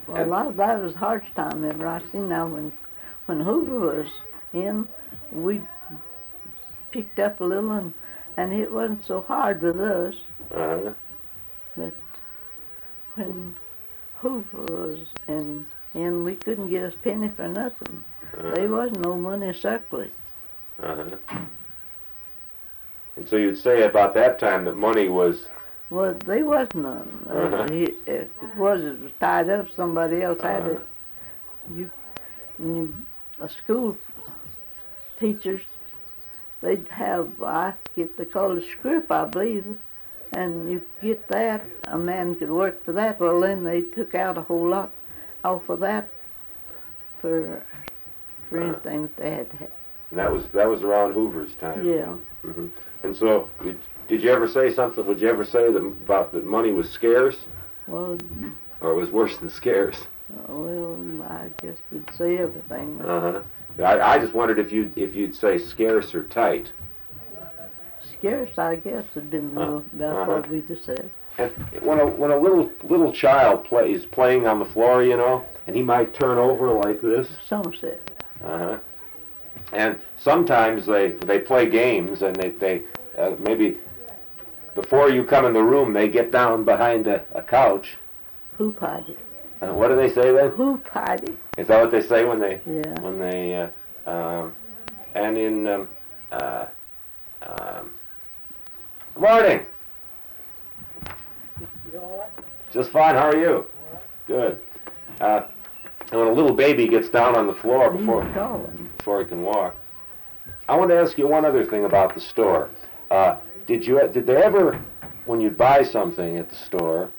Well, a lot of that was the hardest time ever I seen. Now, when Hoover was in, we picked up a little, and it wasn't so hard with us. Uh-huh. But when Hoover was in, we couldn't get a penny for nothing. Uh-huh. There wasn't no money circulating. Uh-huh. And so you'd say about that time that money was... Well, there was none. Uh-huh. It was tied up. Somebody else had Uh-huh. it. School teachers, they'd have, they called it scrip, I believe, and you get that, a man could work for that. Well, then they took out a whole lot off of that for anything that they had to have. And that was around Hoover's time. Yeah. Mm-hmm. And so, did you ever say something? Would you ever say that money was scarce, Well, or it was worse than scarce? I guess we'd say everything. Uh-huh. I just wondered if you'd say scarce or tight. Scarce, I guess, had been about what we just said. And when a little child is playing on the floor, you know, and he might turn over like this. Somerset. Uh-huh. And sometimes they play games, and they maybe before you come in the room, they get down behind a couch. Hoop hidey. What do they say then? Hoop hidey. Is that what they say when they? Yeah. When they and in morning. You all right? Just fine. How are you? Good. And when a little baby gets down on the floor before he can walk, I want to ask you one other thing about the store. Did they ever, when you buy something at the store,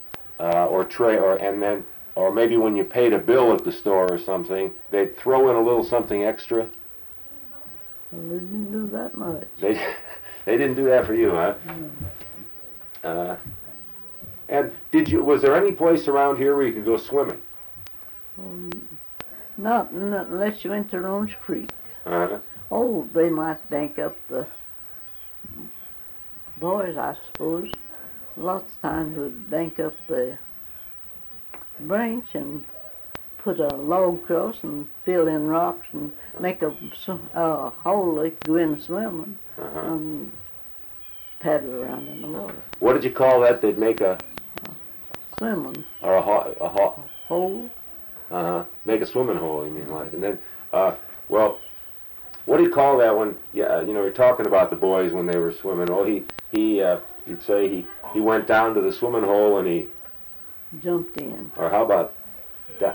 or maybe when you paid a bill at the store or something, they'd throw in a little something extra? Well, they didn't do that much. They didn't do that for you, huh? No. And was there any place around here where you could go swimming? Not unless you went to Rome's Creek. Uh-huh. Oh, they might bank up the boys, I suppose. Lots of times would bank up the branch and put a log across and fill in rocks and make a hole they could go in swimming and paddle around in the water. What did you call that? They'd make a Swimming. Or a Hole. Make a swimming hole, you mean, like. And then, well, what do you call that when, you're talking about the boys when they were swimming? Oh, you'd say he went down to the swimming hole and he... Jumped in. Or how about that?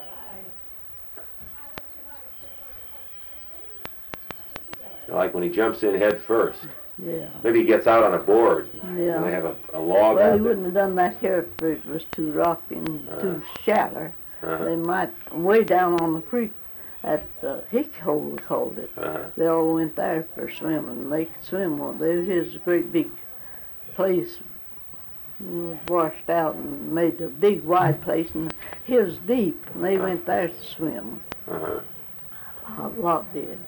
Like when he jumps in head first. Yeah. Maybe he gets out on a board. Yeah. And they have a log Well, out he there. wouldn't have done that here if it was too rocky and too shallow. They might, way down on the creek at the Hick Hole, they called it. They all went there for swimming. They could swim. Well, there's a great big place, washed out and made a big wide place, and it was deep, and they went there to swim. A lot did.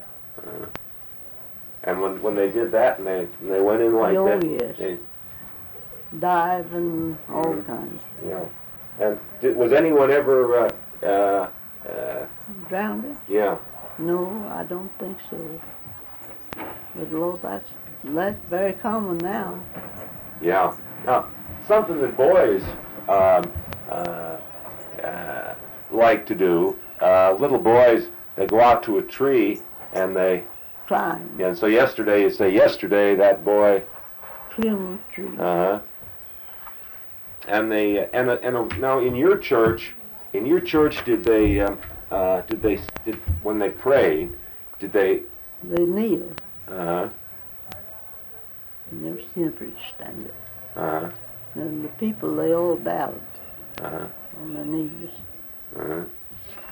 And when they did that, and they went in like that. Yes. They, dive and all kinds. Yeah. And was anyone ever Drowned? Yeah. No, I don't think so. But Lord, that's very common now. Yeah. Now, something that boys like to do. Little boys, they go out to a tree and they Climb. Yeah. And so yesterday, that boy. Climb a tree. And they now in your church, did they when they prayed, did they? They kneel. Uh-huh. Never seen a preacher stand it. Uh-huh. And the people, they all bowed Uh-huh. on their knees. Uh-huh.